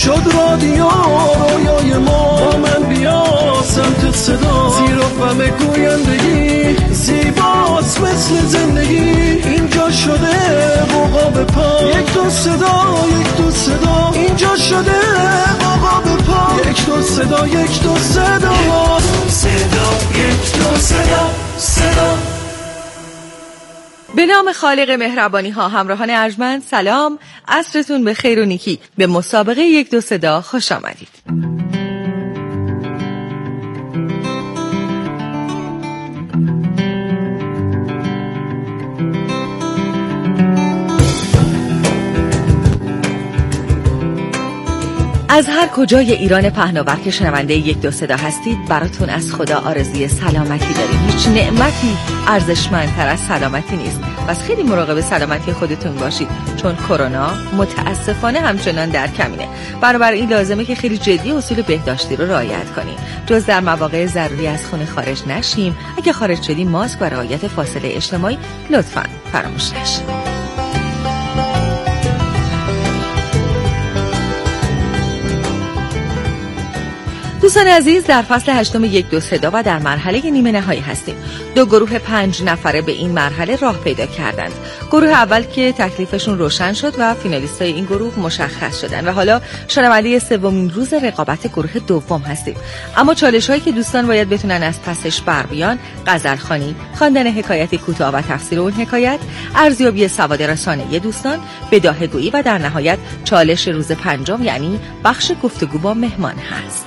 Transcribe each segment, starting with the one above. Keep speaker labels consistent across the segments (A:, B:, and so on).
A: شد رادیو رویای ما، با من بیا سمت صدا، زیر و فم گویندگی زیباست مثل زندگی، اینجا شده بوقا به پا، یک دو صدا یک دو صدا، اینجا شده بوقا به پا، یک دو صدا یک دو صدا، صدا یک دو صدا صدا.
B: به نام خالق مهربانی ها، همراهان ارجمند سلام، عصرتون به خیر و نیکی. به مسابقه یک دو صدا خوش آمدید. از هر کجای ایران پهناور که شنونده یک دو صدا هستید، براتون از خدا آرزوی سلامتی داریم. هیچ نعمتی ارزشمندتر از سلامتی نیست. پس خیلی مراقب سلامتی خودتون باشید، چون کرونا متاسفانه همچنان در کمینه. بنابراین لازمه که خیلی جدی اصول بهداشتی رو رعایت کنیم. جز در مواقع ضروری از خونه خارج نشیم. اگه خارج شدیم ماسک و رعایت فاصله اجتماعی لطفاً فراموش نشه. دوستان عزیز، در فصل 8 یک دو صدا و در مرحله نیمه نهایی هستیم. 2 گروه 5 نفره به این مرحله راه پیدا کردند. گروه اول که تکلیفشون روشن شد و فینالیستای این گروه مشخص شدن و حالا شنونده سومین روز رقابت گروه دوم هستیم. اما چالش‌هایی که دوستان باید بتونن از پسش بر بیان: غزلخوانی، خواندن حکایت کوتاه و تفسیر اون حکایت، ارزیابی سواد رسانه‌ای دوستان، بداهه‌گویی و در نهایت چالش روز 5 یعنی بخش گفتگو با مهمان هست.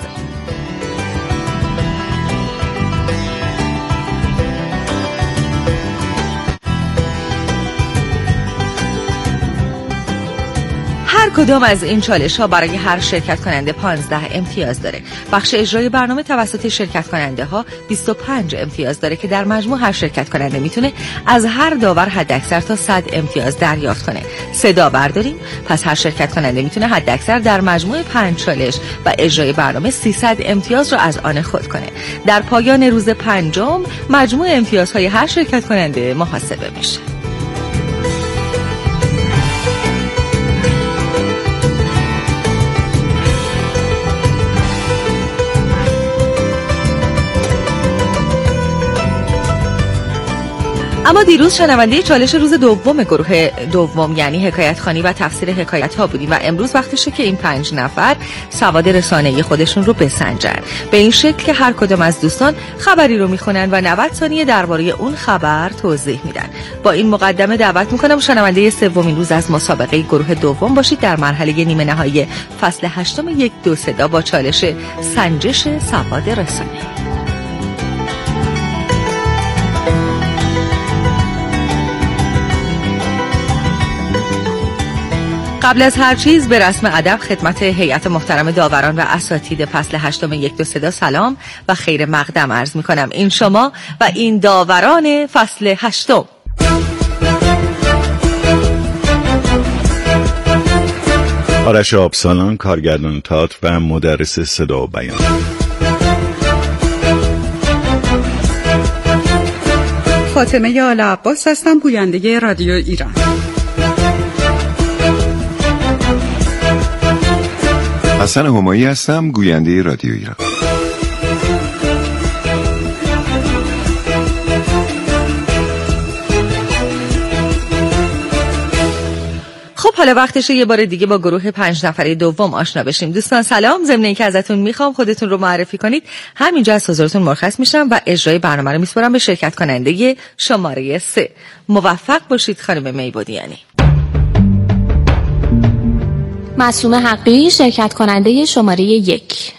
B: هر کدام از این چالش ها برای هر شرکت کننده 15 امتیاز داره. بخش اجرای برنامه توسط شرکت کننده ها 25 امتیاز داره که در مجموع هر شرکت کننده میتونه از هر داور حداکثر تا 100 امتیاز دریافت کنه. 3 داور داریم، پس هر شرکت کننده میتونه حداکثر در مجموع 5 چالش و اجرای برنامه 300 امتیاز رو از آن خود کنه. در پایان روز 5 مجموع امتیازهای هر شرکت کننده محاسبه میشه. اما دیروز شنونده چالش روز دوم گروه دوم یعنی حکایت خوانی و تفسیر حکایت ها بودیم و امروز وقتشه که این 5 نفر سواد رسانه‌ای خودشون رو بسنجن. به این شکل که هر کدام از دوستان خبری رو میخونن و 90 ثانیه درباره اون خبر توضیح میدن. با این مقدمه دعوت میکنم شنونده سومین روز از مسابقه گروه دوم باشید در مرحله نیمه نهایی فصل 8 یک دو صدا با چالش سنجش سواد رسانه‌ای. قبل از هر چیز به رسم ادب خدمت هیئت محترم داوران و اساتید فصل 8 یک دو صدا سلام و خیر مقدم عرض می‌کنم. این شما و این داوران فصل 8.
C: آرش آبسالان، کارگردان تئاتر و مدرس صدا و بیان.
D: فاطمه آل عباس هستم، گوینده رادیو ایران.
E: حسن همایی هستم، گوینده رادیو ایران.
B: خب حالا وقتشه یه بار دیگه با گروه 5 نفره دوم آشنا بشیم. دوستان سلام، ضمن اینکه ازتون میخوام خودتون رو معرفی کنید، همینجا از حضورتون مرخص میشم و اجرای برنامه رو میسپارم به شرکت کننده شماره 3. موفق باشید خانم میبودیانی.
F: معصومه حقی، شرکت کننده شماره 1.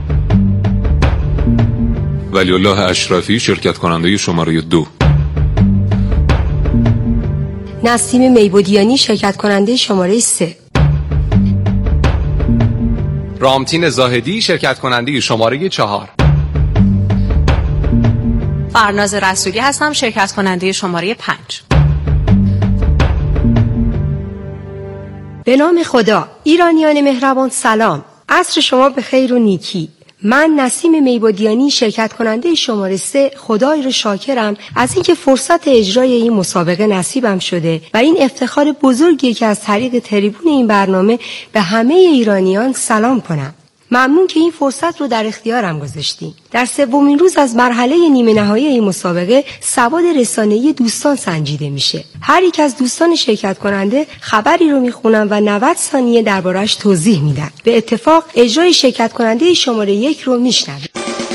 G: ولیالله اشرفی، شرکت کننده شماره 2.
H: نسیم میبودیانی، شرکت کننده شماره 3.
I: رامتین زاهدی، شرکت کننده شماره 4.
J: فرناز رسولی هستم، شرکت کننده شماره 5.
H: به نام خدا. ایرانیان مهربان سلام، عصر شما به خیر و نیکی. من نسیم میبودیانی شرکت کننده شماره 3 خدای رو شاکرم از اینکه فرصت اجرای این مسابقه نصیبم شده و این افتخار بزرگی که از طریق تریبون این برنامه به همه ایرانیان سلام کنم. ممنون که این فرصت رو در اختیارم گذاشتین. در سومین روز از مرحله نیمه نهایی این مسابقه سواد رسانه‌ای دوستان سنجیده میشه. هر یک از دوستان شرکت کننده خبری رو میخونن و 90 ثانیه درباره‌اش توضیح میدن. به اتفاق اجرای شرکت کننده شماره 1 رو میشنوید.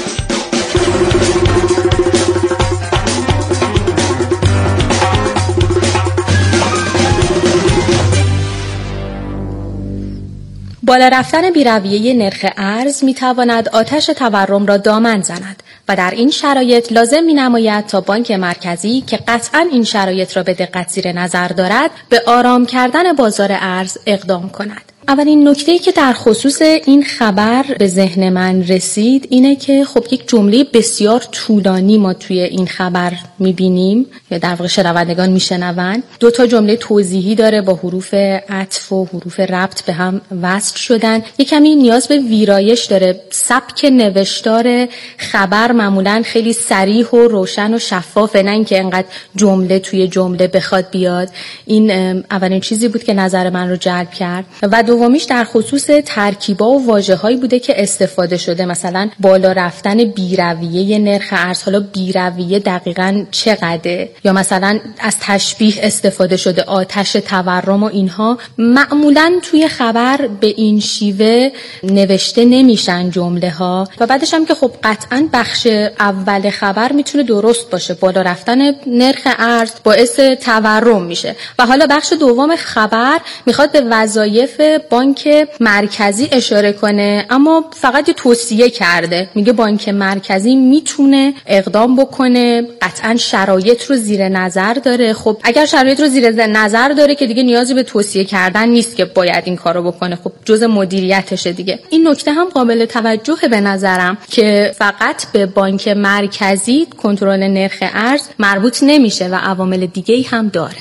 F: بالا رفتن بی‌رویه نرخ ارز می‌تواند آتش تورم را دامن زند و در این شرایط لازم می‌نماید تا بانک مرکزی که قطعاً این شرایط را به دقت زیر نظر دارد به آرام کردن بازار ارز اقدام کند. اولین نکته‌ای که در خصوص این خبر به ذهن من رسید اینه که خب یک جمله بسیار طولانی ما توی این خبر می‌بینیم یا در واقع شنوندگان میشنوند. 2 تا جمله توضیحی داره با حروف عطف و حروف ربط به هم وصل شدن. یک کمی نیاز به ویرایش داره. سبک نوشتار خبر معمولاً خیلی صریح و روشن و شفافه، نه اینکه انقدر جمله توی جمله بخواد بیاد. این اولین چیزی بود که نظر من رو جلب کرد. و دومیش در خصوص ترکیبا و واژه‌هایی بوده که استفاده شده، مثلا بالا رفتن بی‌رویه نرخ ارز. حالا بی‌رویه دقیقاً چقدره؟ یا مثلا از تشبیه استفاده شده، آتش تورم و اینها. معمولاً توی خبر به این شیوه نوشته نمیشن جمله ها. و بعدش هم که خب قطعاً بخش اول خبر میتونه درست باشه، بالا رفتن نرخ ارز باعث تورم میشه و حالا بخش دوم خبر میخواد به وظایف بانک مرکزی اشاره کنه، اما فقط یه توصیه کرده. میگه بانک مرکزی میتونه اقدام بکنه، قطعاً شرایط رو زیر نظر داره. خب اگر شرایط رو زیر نظر داره که دیگه نیازی به توصیه کردن نیست که باید این کارو بکنه، خب جزء مدیریتشه دیگه. این نکته هم قابل توجهه به نظرم که فقط به بانک مرکزی کنترل نرخ ارز مربوط نمیشه و عوامل دیگه‌ای هم داره.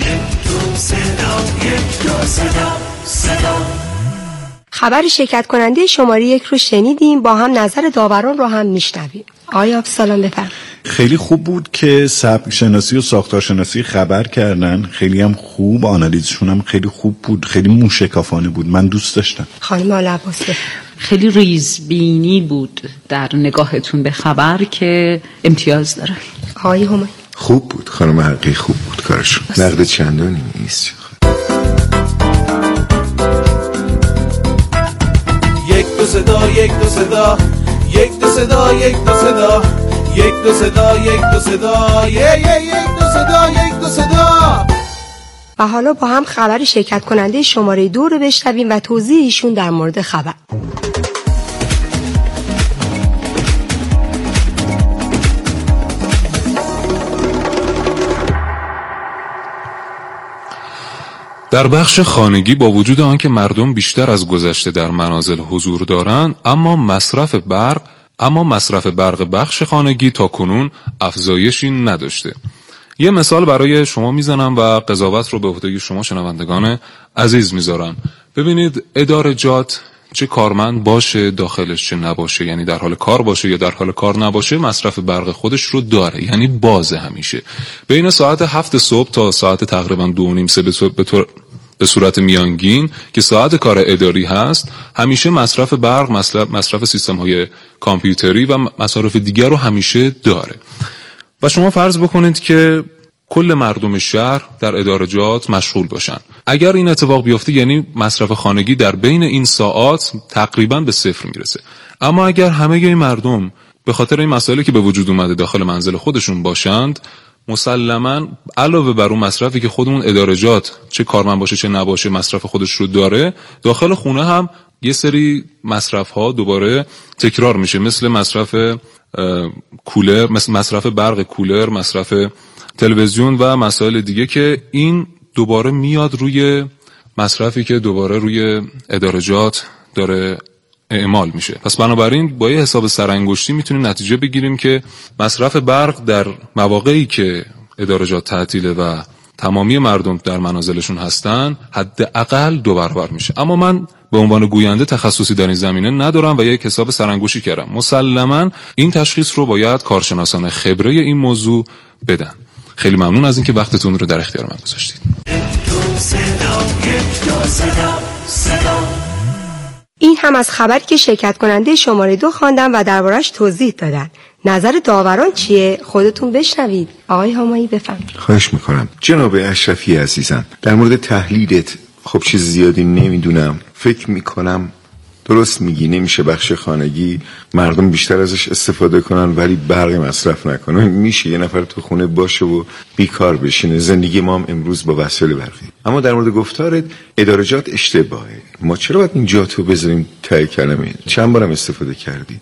H: خبر شرکت کننده شماره 1 رو شنیدیم، با هم نظر داوران رو هم میشنویم. آقای ابسالان بفرمایید.
C: خیلی خوب بود که سبک شناسی و ساختارشناسی خبر کردن، خیلی هم خوب، آنالیزشون هم خیلی خوب بود، خیلی موشکافانه بود، من دوست داشتم.
H: خانم آلعباس
K: خیلی ریزبینی بود در نگاهتون به خبر که امتیاز داره.
H: آقای همایون
E: خوب بود، خانم حقی خوب بود کارشون، نقد چندانی نیست.
A: یک دو صدا یک دو صدا یک دو صدا یک دو صدا یک دو صدا یک دو صدا یک دو صدا یک دو صدا.
H: و حالا با هم خبر شرکت کننده شماره 2 رو بشنویم و توضیح ایشون در مورد خبر.
G: در بخش خانگی با وجود آنکه مردم بیشتر از گذشته در منازل حضور دارند، اما مصرف برق بخش خانگی تا کنون افزایشی نداشته. یه مثال برای شما میزنم و قضاوت رو به عهده شما شنوندگان عزیز میذارم. ببینید ادارجات چه کارمند باشه داخلش چه نباشه، یعنی در حال کار باشه یا در حال کار نباشه، مصرف برق خودش رو داره، یعنی بازه. همیشه بین ساعت 7 صبح تا ساعت تقریبا 2:30 به صورت میانگین که ساعت کار اداری هست، همیشه مصرف برق، مصرف سیستم های کامپیوتری و مصارف دیگر رو همیشه داره. و شما فرض بکنید که کل مردم شهر در ادارجات مشغول باشن. اگر این اتفاق بیفته یعنی مصرف خانگی در بین این ساعات تقریبا به 0 میرسه. اما اگر همه این مردم به خاطر این مسائلی که به وجود اومده داخل منزل خودشون باشند، مسلماً علاوه بر اون مصرفی که خودمون ادارجات چه کارمند باشه چه نباشه مصرف خودش رو داره، داخل خونه هم یه سری مصرف ها دوباره تکرار میشه، مثل مصرف کولر، مثل مصرف برق کولر، مصرف تلویزیون و مسائل دیگه که این دوباره میاد روی مصرفی که دوباره روی ادارجات داره اعمال میشه. پس بنابراین با یه حساب سرانگشتی میتونیم نتیجه بگیریم که مصرف برق در مواقعی که ادارجات تعطیله و تمامی مردم در منازلشون هستن حداقل 2 برابر میشه. اما من به عنوان گوینده تخصصی در این زمینه ندارم و یک حساب سرانگوشی کردم. مسلماً این تشخیص رو باید کارشناسان خبره این موضوع بدن. خیلی ممنون از اینکه وقتتون رو در اختیار من گذاشتید.
H: این هم از خبری که شرکت کننده شماره 2 خواندن و دربارش توضیح دادن. نظر داوران چیه؟ خودتون بشنوید. آقای همایی بفرمایید.
E: خواهش میکنم. جناب اشرفی عزیزم، در مورد تحلیلت خب چیز زیادی نمیدونم. فکر میکنم درست میگی، نمیشه بخش خانگی مردم بیشتر ازش استفاده کنن ولی برق مصرف نکنن. میشه یه نفر تو خونه باشه و بیکار بشینه. زندگی ما هم امروز با وسایل برقی. اما در مورد گفتارت ادارجات اشتباهه. ما چرا باید این جاتو بذاریم ته کلمه؟ چند بارم استفاده کردی.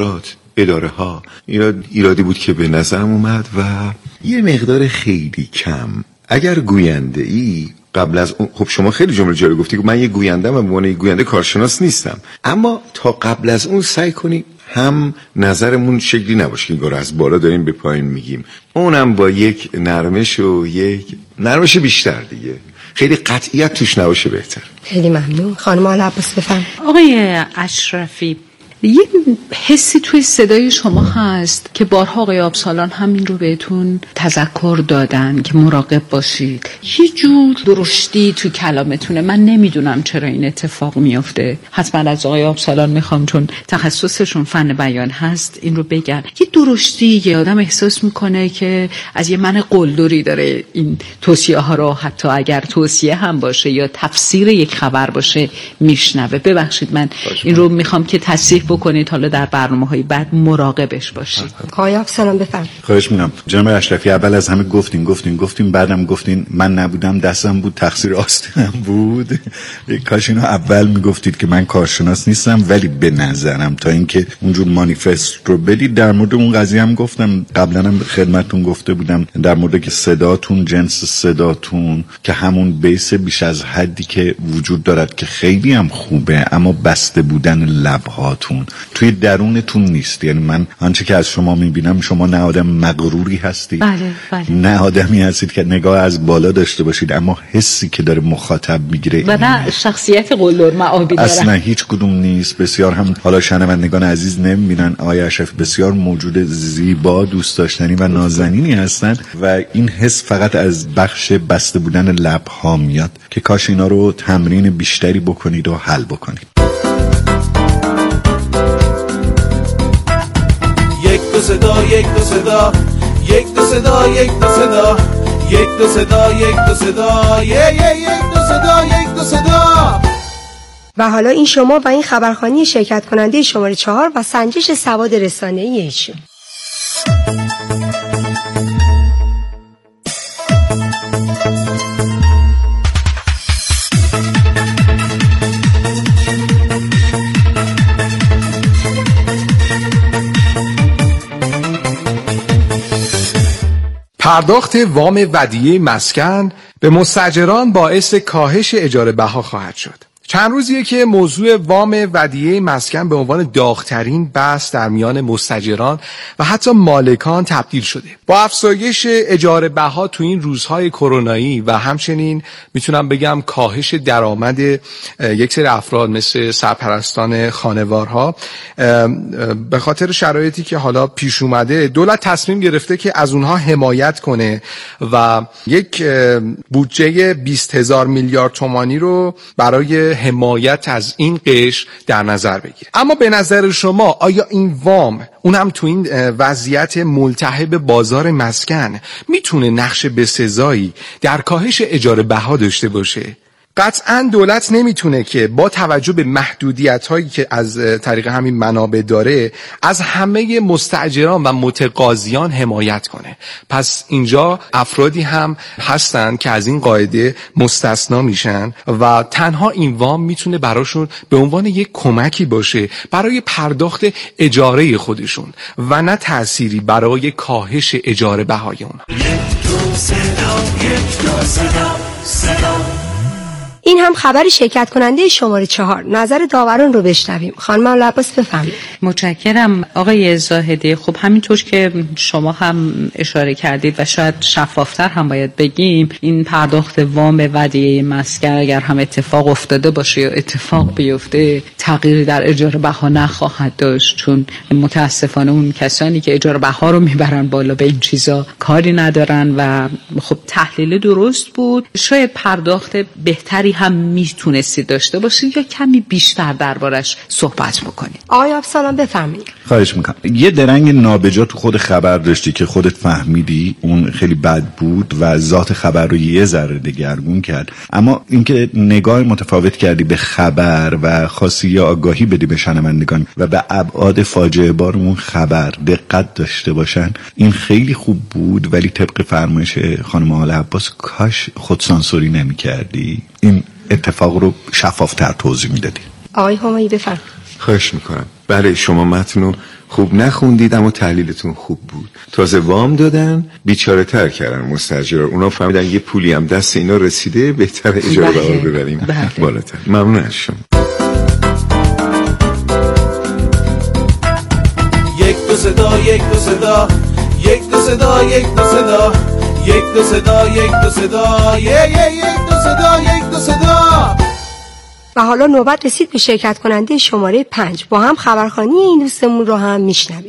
E: اداره ها ایرادی بود که به نظرم اومد و یه مقدار خیلی کم. اگر گوینده ای قبل از اون، خب شما خیلی جمله جالب گفتی که من یه گوینده‌ام و به عنوان گوینده کارشناس نیستم، اما تا قبل از اون سعی کنی هم نظرمون شکلی نباشه که انگار از بالا داریم به پایین میگیم، اونم با یک نرمش و یک نرمش بیشتر دیگه، خیلی قطعیت توش نباشه بهتر.
H: خیلی ممنون. خانم آل عباس بفرمایید.
K: آقای اشرفی، یه حسی توی صدای شما هست که بارها آقای آبسالان همین رو بهتون تذکر دادن که مراقب باشید. یه جور درشتی تو کلامتونه. من نمیدونم چرا این اتفاق میفته. حتما از آقای آبسالان میخوام، چون تخصصشون فن بیان هست، این رو بگن. یه درشتی یه آدم احساس میکنه که از یه من قلدری داره این توصیه ها رو، حتی اگر توصیه هم باشه یا تفسیر یک خبر باشه، میشنوه. ببخشید من این رو میخوام که تصحیح بکنید، حالا در برنامه‌های بعد مراقبش باشید.
H: آقای آبسالان بفرمایید.
C: خواهش می‌کنم. جناب اشرفی، اول از همه گفتین بعدم گفتین من نبودم، دستم بود، تقصیر آستینم بود. کاش اینو اول میگفتید که من کارشناس نیستم، ولی به نظرم تا اینکه اونجور مانیفست رو بدید. در مورد اون قضیه هم گفتم قبلا، هم خدمتتون گفته بودم در مورد که صداتون، جنس صداتون که همون بیس بیش از حدی که وجود دارد که خیلی هم خوبه، اما بسته بودن لب‌هاتون توی درونتون نیست. یعنی من آنچه که از شما میبینم، شما نه آدم مغروری هستید،
K: بله.
C: نه آدمی هستید که نگاه از بالا داشته باشید، اما حسی که داره مخاطب میگیره
K: و نه شخصیت قلدر معابی داره.
C: اصلا هیچ کدوم نیست. بسیار هم حالا شنوندگان عزیز نمیبینن آقای اشرفی بسیار موجود زیبا، دوست داشتنی و نازنینی هستند و این حس فقط از بخش بسته بودن لب‌ها میاد که کاش اینا رو تمرین بیشتری بکنید و حل بکنید.
A: یک دو صدا، یک دو صدا، یک دو صدا، یک دو صدا، یک دو صدا، یک دو صدا، یک دو صدا، یک دو صدا.
H: و حالا این شما و این خبرخوانی شرکت کننده شماره 4 و سنجش سواد رسانه‌ای ایشون.
I: پرداخت وام ودیعه مسکن به مستاجران باعث کاهش اجاره بها خواهد شد. چند روزیه که موضوع وام ودیعه مسکن به عنوان داغ‌ترین بحث در میان مستاجران و حتی مالکان تبدیل شده. با افزایش اجاره بها تو این روزهای کرونایی و همچنین میتونم بگم کاهش درآمد یک سری افراد مثل سرپرستان خانوارها، به خاطر شرایطی که حالا پیش اومده، دولت تصمیم گرفته که از اونها حمایت کنه و یک بودجه 20,000 میلیارد تومانی رو برای حمایت از این قشر در نظر بگیره. اما به نظر شما آیا این وام، اونم تو این وضعیت ملتهب بازار مسکن، میتونه نقش بسزایی در کاهش اجاره بها داشته باشه؟ قطعاً دولت نمیتونه که با توجه به محدودیت‌هایی که از طریق همین منابع داره از همه مستاجران و متقاضیان حمایت کنه. پس اینجا افرادی هم هستن که از این قاعده مستثنا میشن و تنها این وام میتونه براشون به عنوان یک کمکی باشه برای پرداخت اجاره خودشون و نه تأثیری برای کاهش اجاره بهای اونها.
H: این این هم خبر شرکت کننده شماره 4. نظر داوران رو بشنویم. خانم العباس بفرمایید.
K: متشکرم آقای زاهدی. خب همینطور که شما هم اشاره کردید و شاید شفافتر هم باید بگیم، این پرداخت وام ودیعه مسکن اگر هم اتفاق افتاده باشه یا اتفاق بیفته تغییری در اجاره بها نخواهد داشت، چون متاسفانه اون کسانی که اجاره بها رو میبرن بالا به این چیزا کاری ندارن و خب تحلیل درست بود. شاید پرداخت بهتری هم میتونستید داشته باشید یا کمی بیشتر دربارش صحبت بکنید.
H: آقای ابسالان بفرمایید.
C: خواهش میکنم. یه درنگ نابجا تو خود خبر داشتی که خودت فهمیدی اون خیلی بد بود و ذات خبر رو یه ذره دگرگون کرد، اما اینکه نگاه متفاوت کردی به خبر و خواستی یا آگاهی بدی به شنوندگان و به ابعاد فاجعه بار اون خبر دقت داشته باشن، این خیلی خوب بود. ولی طبق فرمایش خانم العباس کاش خودسانسوری نمی‌کردی، این اتفاق رو شفافتر توضیح میدادی.
H: آقای همایی بفرمایید.
E: خواهش میکنم. بله شما متنو خوب نخوندید اما تحلیلتون خوب بود. تازه وام دادن بیچاره تر کردن مستاجرا. اونا فهمیدن یه پولی هم دست اینا رسیده، بهتر اجاره بها رو ببریم بالاتر. ممنون از شما.
A: یک دو صدا یک دو صدا یک دو صدا یک دو صدا یک دو صدا یک دو صدا یک دو صدا یک دو صدا.
H: و حالا نوبت رسید به شرکت کننده شماره 5. با هم خبرخوانی این دوستمون رو هم میشنویم.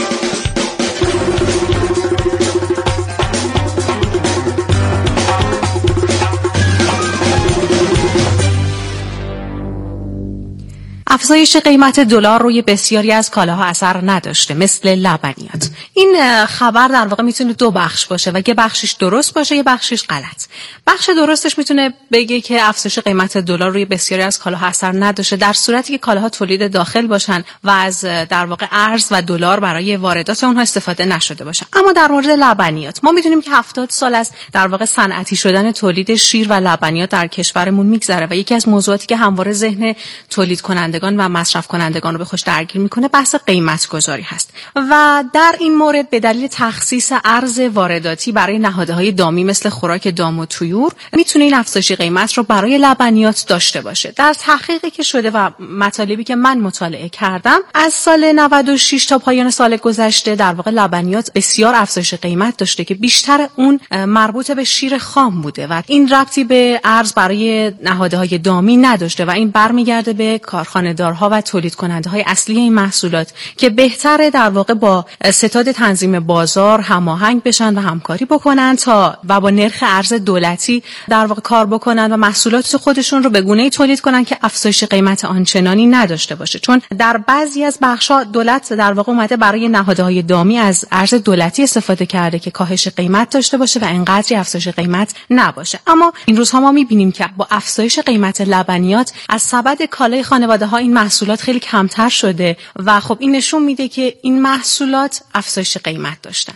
J: افزایش قیمت دلار روی بسیاری از کالاها اثر نداشته، مثل لبنیات. این خبر در واقع میتونه دو بخش باشه و یه بخشش درست باشه، یه بخشش غلط. بخش درستش میتونه بگه که افزایش قیمت دلار روی بسیاری از کالاها اثر نداشته در صورتی که کالاها تولید داخل باشن و از در واقع ارز و دلار برای واردات اونها استفاده نشده باشه. اما در مورد لبنیات ما میدونیم که 70 سال از در واقع صنعتی شدن تولید شیر و لبنیات در کشورمون میگذره و یکی از موضوعاتی که همواره ذهن تولید کنندگان و مصرف کنندگان رو به خودش درگیر میکنه بحث قیمت گذاری هست و در این مورد به دلیل تخصیص ارز وارداتی برای نهادهای دامی مثل خوراک دام و طیور میتونه این افزایش قیمت رو برای لبنیات داشته باشه. در تحقیقی که شده و مطالبی که من مطالعه کردم از سال 96 تا پایان سال گذشته در واقع لبنیات بسیار افزایش قیمت داشته که بیشتر اون مربوط به شیر خام بوده و این ربطی به ارز برای نهادهای دامی نداشته و این برمیگرده به کارخانه‌دارها و تولید کننده های اصلی این محصولات که بهتره در واقع با ستاد تنظیم بازار هماهنگ بشن و همکاری بکنن تا و با نرخ ارز دولتی در واقع کار بکنن و محصولات خودشون رو به گونه‌ای تولید کنن که افزایش قیمت آنچنانی نداشته باشه، چون در بعضی از بخش‌ها دولت در واقع اومده برای نهادهای دامی از ارز دولتی استفاده کرده که کاهش قیمت داشته باشه و اینقدری افزایش قیمت نباشه. اما این روزها ما می‌بینیم که با افزایش قیمت لبنیات از سبد کالای خانواده‌ها این محصولات خیلی کمتر شده و خب این نشون میده که این محصولات افزایش قیمت داشتن.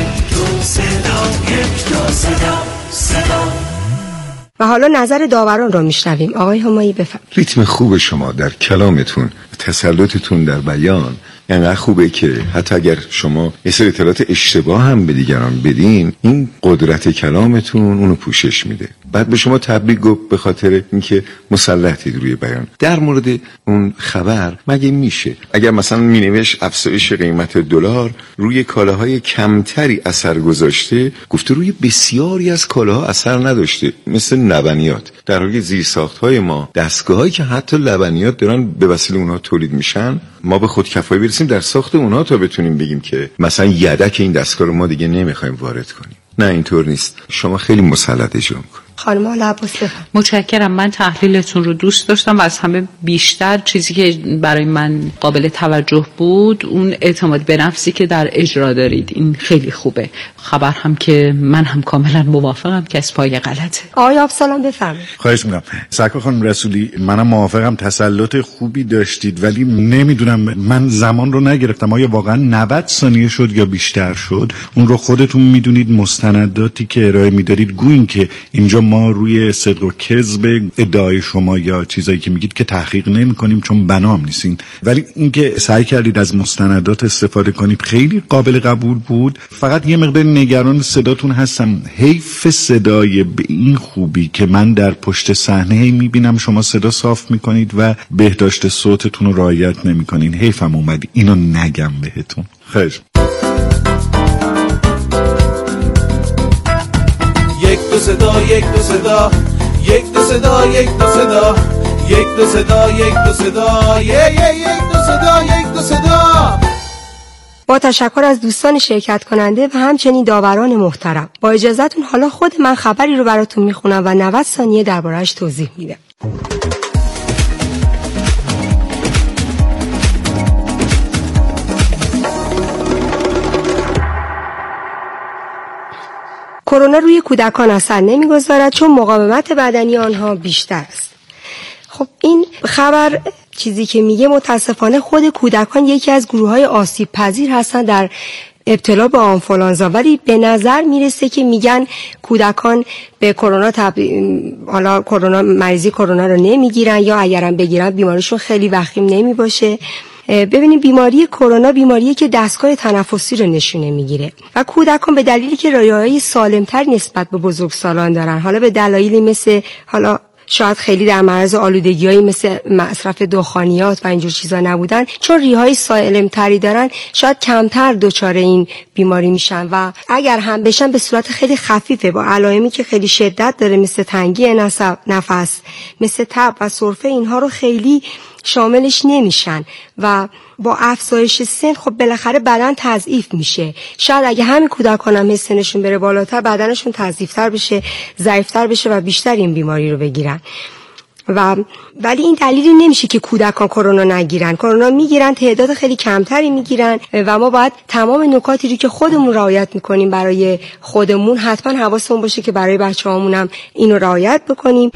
H: و حالا نظر داوران رو میشنویم. آقای همایی بفرمایید.
E: ریتم خوب شما در کلامتون، تسلطتون در بیان اینقدر خوبه که حتی اگر شما یه سری اطلاعات اشتباه هم به دیگران بدین، این قدرت کلامتون اونو پوشش میده. بعد به شما تبریک گفت به خاطر اینکه مسلطید روی بیان. در مورد اون خبر مگه میشه اگر مثلا مینوشت افزایش قیمت دلار روی کالاهای کمتری اثر گذاشته، گفته روی بسیاری از کالاها اثر نداشته، مثل لبنیات، در حالی که زیرساخت‌های ما، دستگاهایی که حتی لبنیات دارن به وسیله اونها تولید میشن، ما به خود کفایی برسیم در ساخت اونها تا بتونیم بگیم که مثلا یدک این دستگاه رو ما دیگه نمیخوایم وارد کنیم. نه اینطور نیست. شما خیلی مسلط اجرا میکنید.
H: خانم العباس
K: متشکرم. من تحلیلتون رو دوست داشتم و از همه بیشتر چیزی که برای من قابل توجه بود اون اعتماد به نفسی که در اجرا دارید. این خیلی خوبه. خبر هم که من هم کاملا موافقم که از پای غلطه.
H: آقای ابسالان بفرمایید.
C: خواهش میکنم. سرکار خانم رسولی، منم موافقم، تسلط خوبی داشتید، ولی نمیدونم من زمان رو نگرفتم. آیا واقعا 90 ثانیه شد یا بیشتر شد؟ اون رو خودتون میدونید. مستنداتی که ارائه میدارید گوین که اینجا ما روی صدق و کذب ادعای شما یا چیزایی که میگید که تحقیق نمی‌کنیم چون بنام نیستین، ولی اینکه سعی کردید از مستندات استفاده کنید خیلی قابل قبول بود. فقط یه مقدار نگران صداتون هستم. حیف صدای به این خوبی که من در پشت صحنه میبینم شما صدا صاف میکنید و بهداشت صوتتون رو رعایت نمیکنین. حیفم اومد اینو نگم بهتون. خیر.
A: یک دو صدا یک دو صدا یک دو صدا یک دو صدا یک دو صدا یک دو صدا یک دو صدا یک دو صدا.
H: با تشکر از دوستان شرکت کننده و همچنین داوران محترم، با اجازهتون حالا خود من خبری رو براتون میخونم و 90 ثانیه درباره‌اش توضیح میدم. کرونا روی کودکان اثر نمیگذارد چون مقاومت بدنی آنها بیشتر است. خب این خبر چیزی که میگه متاسفانه خود کودکان یکی از گروه‌های آسیب پذیر هستند در ابتلا به آنفولانزا، ولی به نظر میرسه که میگن کودکان به کرونا حالا مریضی کرونا رو نمیگیرن یا اگرم بگیرن بیماریشون خیلی وخیم نمیباشه. ببینیم بیماری کرونا بیماریه که دستگاه تنفسی رو نشونه میگیره و کودکان به دلیلی که رایه‌های سالمتر نسبت به بزرگسالان دارن، حالا به دلایلی مثل حالا شاید خیلی در معرض آلودگی‌هایی مثل مصرف دخانیات و اینجور چیزا نبودن، چون ریه‌های سالمتری دارن شاید کمتر دچار این بیماری میشن و اگر هم بشن به صورت خیلی خفیفه با علائمی که خیلی شدت داره مثل تنگی نفس، مثل تب و سرفه، اینها رو خیلی شاملش نمیشن و با افزایش سن خب بالاخره بدن تضعیف میشه. شاید اگه همین کودکان هم سنشون بره بالاتر بدنشون تضعیفتر بشه، ضعیفتر بشه و بیشتر این بیماری رو بگیرن. ولی این دلیلی نمیشه که کودکان کرونا نگیرن. کرونا میگیرن، تعداد خیلی کمتری میگیرن و ما باید تمام نکاتی رو که خودمون رعایت میکنیم برای خودمون حتما حواسمون باشه که برای بچه‌هامون هم اینو رعایت بکنیم.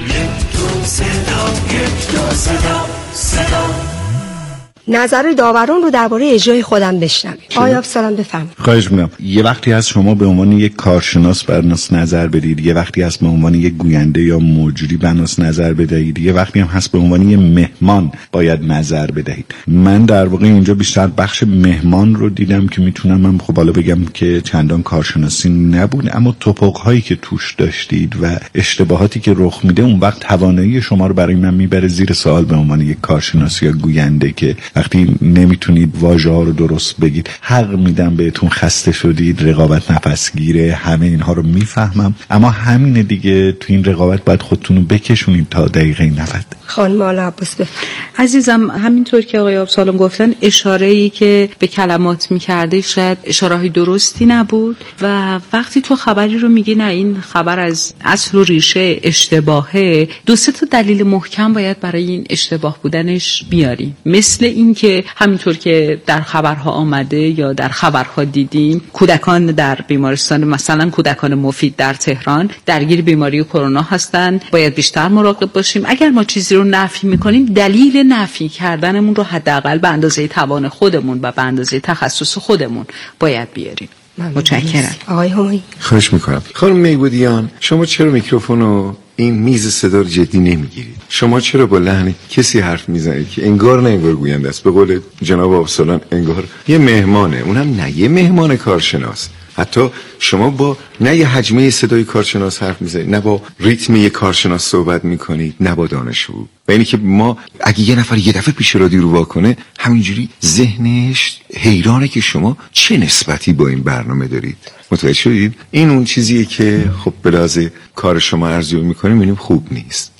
H: نظر داوران رو درباره اجرای خودم بشنویم. آقای ابسالان بفرمایید.
C: خواهش می‌کنم. یه وقتی از شما به عنوان یک کارشناس برناس نظر بدید، یه وقتی از به عنوان یک گوینده یا مجری برناس نظر بدهید، یه وقتی هم هست به عنوان یک مهمان باید نظر بدهید. من در واقع اینجا بیشتر بخش مهمان رو دیدم که میتونم من خب حالا بگم که چندان کارشناسی نبود، اما توپق‌هایی که توش داشتید و اشتباهاتی که رخ میده اون وقت توانایی شما رو برای من میبره زیر سوال به عنوان یک کارشناس یا گوینده که وقتی نمیتونید واژه‌ها رو درست بگید. حق میدم بهتون، خسته شدید، رقابت نفسگیره، همه اینها رو میفهمم، اما همین دیگه تو این رقابت باید خودتون رو بکشونید تا دقیقه 90.
H: خانم آلا عباس
K: عزیزم، همینطور که آقای ابسالان گفتن اشاره‌ای که به کلمات می‌کرده شاید اشاره‌های درستی نبود و وقتی تو خبری رو میگی نه این خبر از اصل و ریشه اشتباهه، دو سه تا دلیل محکم باید برای این اشتباه بودنش بیاری. مثل این که همینطور که در خبرها آمده یا در خبرها دیدیم کودکان در بیمارستان، مثلا کودکان مفید در تهران درگیر بیماری کرونا هستن، باید بیشتر مراقب باشیم. اگر ما چیزی رو نفی میکنیم دلیل نفی کردنمون رو حداقل به اندازه توان خودمون و به اندازه تخصص خودمون باید بیاریم. متشکرم.
H: آقای همایی.
E: خواهش میکنم. خانم میبودیان، شما چرا میکروفون رو این میز صدا رو جدی نمیگیرید؟ شما چرا با لحن کسی حرف میزنید که انگار نه انگار گوینده است؟ به قول جناب ابسالان انگار یه مهمانه، اونم نه یه مهمان کارشناس. حتی شما با نه یه حجمه صدای کارشناس حرف میزنید، نه با ریتم یه کارشناس صحبت میکنید، نه با دانشجو. و اینی که ما اگه یه نفر یه دفعه پیش رادیو رو واکنه همینجوری ذهنش حیرانه که شما چه نسبتی با این برنامه دارید. متوجه شدید؟ این اون چیزیه که خب به لحاظ کار شما ارزیابی میکنیم میبینیم خوب نیست.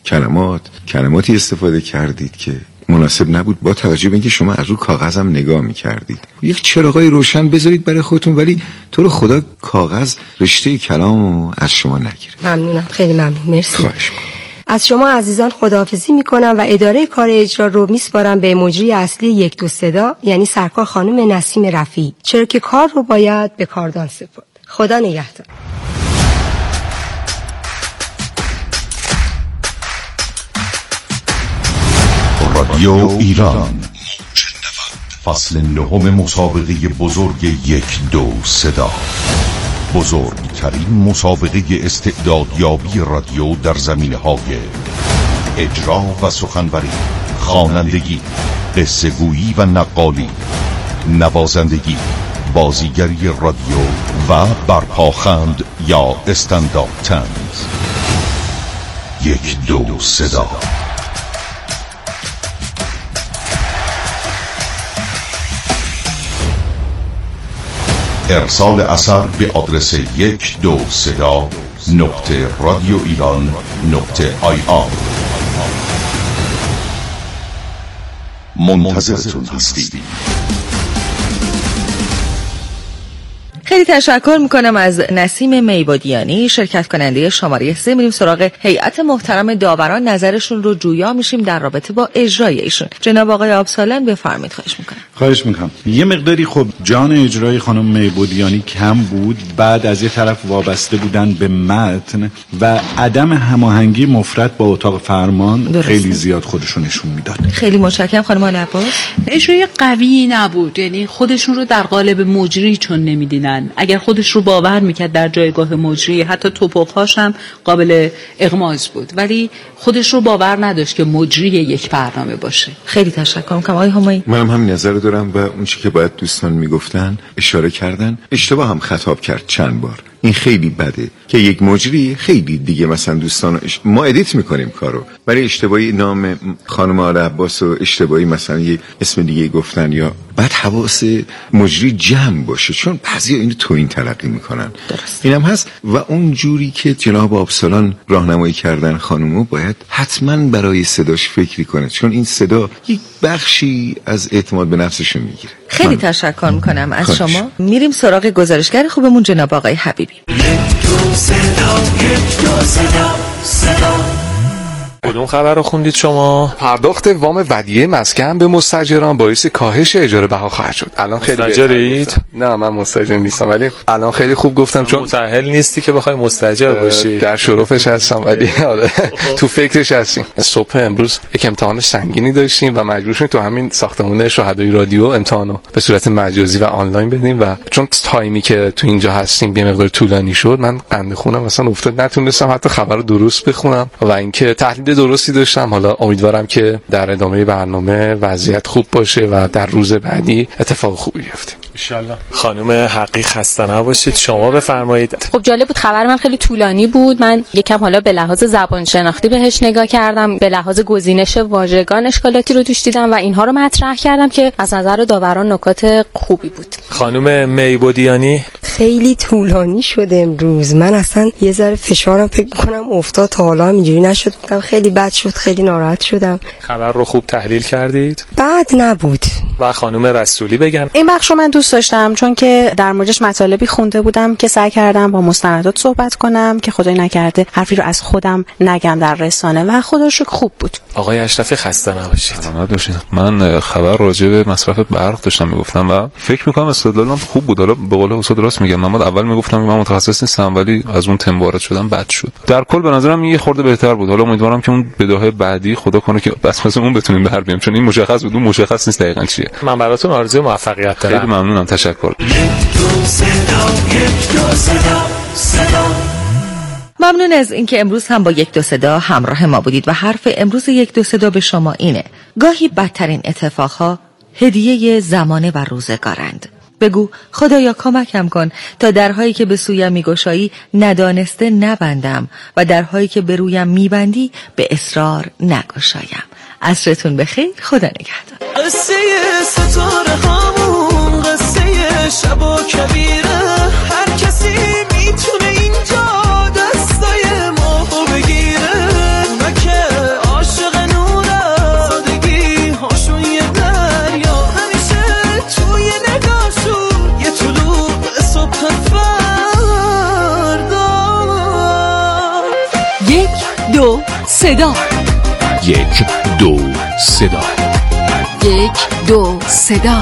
E: کلماتی استفاده کردید که مناسب نبود، با توجه به اینکه شما از رو کاغذم نگاه میکردید. یک چراغای روشن بذارید برای خودتون، ولی تو رو خدا کاغذ رشته کلامو از شما نگیره.
H: ممنونم، خیلی ممنون، مرسی.
E: خواهش
H: از شما عزیزان خداحافظی میکنم و اداره کار اجرا رو میسپارم به مجری اصلی یک دو صدا، یعنی سرکار خانم نسیم رفیعی، چرا که کار رو باید به کاردان سپرد. خدا نگهدار.
L: رادیو ایران، فصل 9 مسابقه بزرگ یک دو صدا، بزرگ بزرگترین مسابقه استعدادیابی رادیو در زمینه‌های اجرا و سخنوری، خوانندگی، قصه‌گویی و نقالی، نوازندگی، بازیگری رادیو و برپاخند یا استندآپ طنز. 1 2 صدا. ارسال اثر به آدرس 12صدا.radioiran.ir. منتظرتون هستیم.
B: خیلی تشکر میکنم از نسیم میبادیانی، شرکت کننده شماره 3. میریم سراغ هیئت محترم داوران، نظرشون رو جویا میشیم در رابطه با اجرای ایشون. جناب آقای آبسالان بفرمایید.
C: خواهش میکنم. یه مقداری خب جان اجرای خانم میبادیانی کم بود، بعد از یه طرف وابسته بودن به متن و عدم هماهنگی مفرط با اتاق فرمان درسته. خیلی زیاد خودشون نشون میداد.
B: خیلی متشکرم خانم عباس.
K: اجرای قوی نبود، یعنی خودشون رو در قالب مجری چون نمیدیدن. اگر خودش رو باور میکرد در جایگاه مجری، حتی توپخ‌هاش هم قابل اغماض بود، ولی خودش رو باور نداشت که مجری یک برنامه باشه.
B: خیلی تشکر میکنم. آقای همایی.
E: منم هم نظر دارم و اون چیزی که باید دوستان میگفتن اشاره کردن. اشتباه هم خطاب کرد چند بار. این خیلی بده که یک مجری خیلی دیگه مثلا دوستان ما ادیت میکنیم کارو، ولی اشتباهی نام خانم آل عباس و اشتباهی مثلا یه اسم دیگه گفتن، یا بعد حواس مجری جمع باشه، چون بعضیا اینو توهین تلقی میکنن. اینم هست. و اون جوری که جناب آبسالان راهنمایی کردن خانومو باید حتما برای صداش فکری کنه، چون این صدا یک بخشی از اعتماد به نفسشو میگیره.
B: خیلی تشکر میکنم از شما. میریم سراغ گزارشگر خوبمون جناب آقای حبیبی.
M: کدوم خبر رو خوندید شما؟
I: پرداخت وام ودیعه مسکن به مستاجران باعث کاهش اجاره بها خواهد شد. الان خیلی
M: مستاجرید؟
I: نه من مستاجر نیستم، ولی الان خیلی خوب گفتم، چون
M: متأهل نیستی که بخوای مستاجر باشی.
I: در شرفش هستم، ولی آره تو فکرش هستیم. صبح امروز یک امتحان سنگینی داشتیم و مجبور شدیم تو همین ساختمان شهدای رادیو امتحانو به صورت مجازی و آنلاین بدیم و چون تایمی که تو اینجا هستیم یه مقدار طولانی شد، من قند خونم مثلا افتاد، نتونستم حتی خبر رو درست بخونم و اینکه تحلیل درستی داشتم. حالا امیدوارم که در ادامه برنامه وضعیت خوب باشه و در روز بعدی اتفاق خوبی بیفته ان شاء الله.
M: خانم حقی خسته نباشید. شما بفرمایید.
F: خب جالب بود، خبر من خیلی طولانی بود. من یکم حالا به لحاظ زبان شناختی بهش نگاه کردم، به لحاظ گزینش واژگان اشکالاتی رو توش دیدم و اینها رو مطرح کردم که از نظر داوران نکات خوبی بود.
M: خانم میبادیانی
H: خیلی طولانی شده امروز. من اصلا یه ذره فشارم فکر کنم افتاد، تا حالا اینجوری نشد. خیلی بد شد، خیلی ناراحت شدم.
M: خبر رو خوب تحلیل کردید؟
H: بد نبود.
M: و خانم رسولی بگن.
J: این بخش رو من دوست داشتم چون که در موردش مطالبی خونده بودم که سعی کردم با مستندات صحبت کنم که خدای نکرده حرفی رو از خودم نگم در رسانه و خدا رو شکر خوب بود.
M: آقای اشرفی خسته نباشید.
G: سلامت باشید. من خبر راجع به مصرف برق داشتم میگفتم و فکر میکنم استدلالم خوب بود. حالا به قول استاد راست میگم. من اول میگفتم من متخصص نیستم، ولی از اون تم وارد شدم بد شد. در کل به نظرم یه خورده بهتر بود. حالا امیدوارم که اون بداهه بعدی خدا کنه که بس اون بتونیم بر بیام، چون این مشخص بود اون مشخص نیست دقیقاً چیه.
M: من براتون آرزوی موفقیت دارم.
G: خیلی ممنونم. تشکر.
B: ممنون از اینکه امروز هم با 1 2 صدا همراه ما بودید و حرف امروز 1 2 صدا به شما اینه: گاهی بدترین اتفاقها هدیه زمانه و روزگارند. بگو خدایا کمکم کن تا درهایی که به سویم میگشایی ندانسته نبندم و درهایی که به رویم میبندی به اصرار نگشایم. عصرتون بخیر. خدا نگهدار.
A: قصه ستاره هامون قصه شب و کبیره، هر کسی میتونه اینجا دستای ما بگیره. اونا که عاشق نوره سادگی هاشون یه دریا، همیشه توی نگاهشون یه طلوع صبح فردا.
B: 1 2 صدا.
L: 1 2 صدا.
B: 1 2 صدا.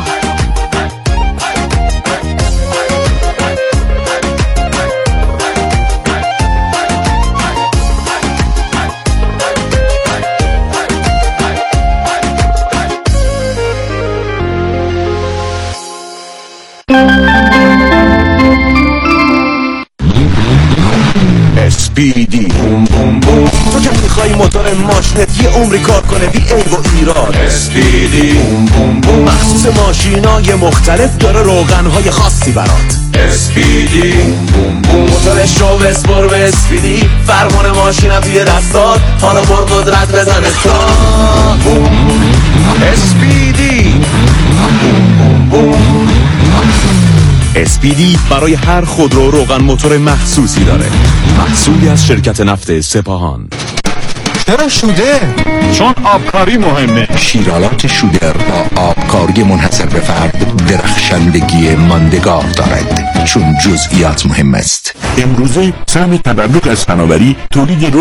L: SPD بوم بوم بوم.
A: تو که میخوای موتور ماشینت یه عمری کار کنه بی عیب و ایراد،
L: SPD بوم بوم بوم.
A: مخصوص ماشینای مختلف داره روغنهای خاصی برات.
L: SPD بوم بوم بوم.
A: موتورش رو بسپر به SPD، فرمان ماشینم توی دستات، حالا بر قدرت بزن استارت.
L: SPD بوم بوم بوم. SPD برای هر خودرو روغن موتور مخصوصی داره، محصولی از شرکت نفت سپاهان.
N: چرا شوده؟
L: چون آبکاری مهمه.
N: شیرالات شودر با آبکاری منحصر به فرد درخشندگی ماندگار دارد، چون جزئیات مهم است.
L: امروزه سهم تبرک از فناوری تولید